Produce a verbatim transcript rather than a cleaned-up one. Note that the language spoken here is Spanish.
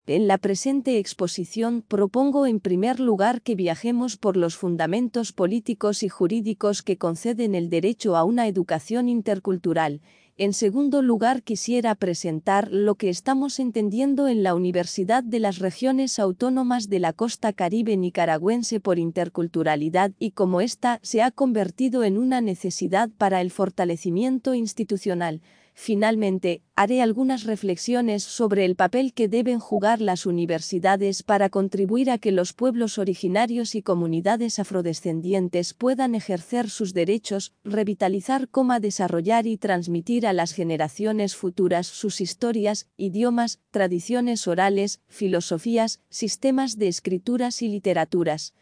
En la presente exposición propongo en primer lugar que viajemos por los fundamentos políticos y jurídicos que conceden el derecho a una educación intercultural. En segundo lugar, quisiera presentar lo que estamos entendiendo en la Universidad de las Regiones Autónomas de la Costa Caribe nicaragüense por interculturalidad y cómo ésta se ha convertido en una necesidad para el fortalecimiento institucional. Finalmente, haré algunas reflexiones sobre el papel que deben jugar las universidades para contribuir a que los pueblos originarios y comunidades afrodescendientes puedan ejercer sus derechos, revitalizar cómo desarrollar y transmitir a las generaciones futuras sus historias, idiomas, tradiciones orales, filosofías, sistemas de escrituras y literaturas.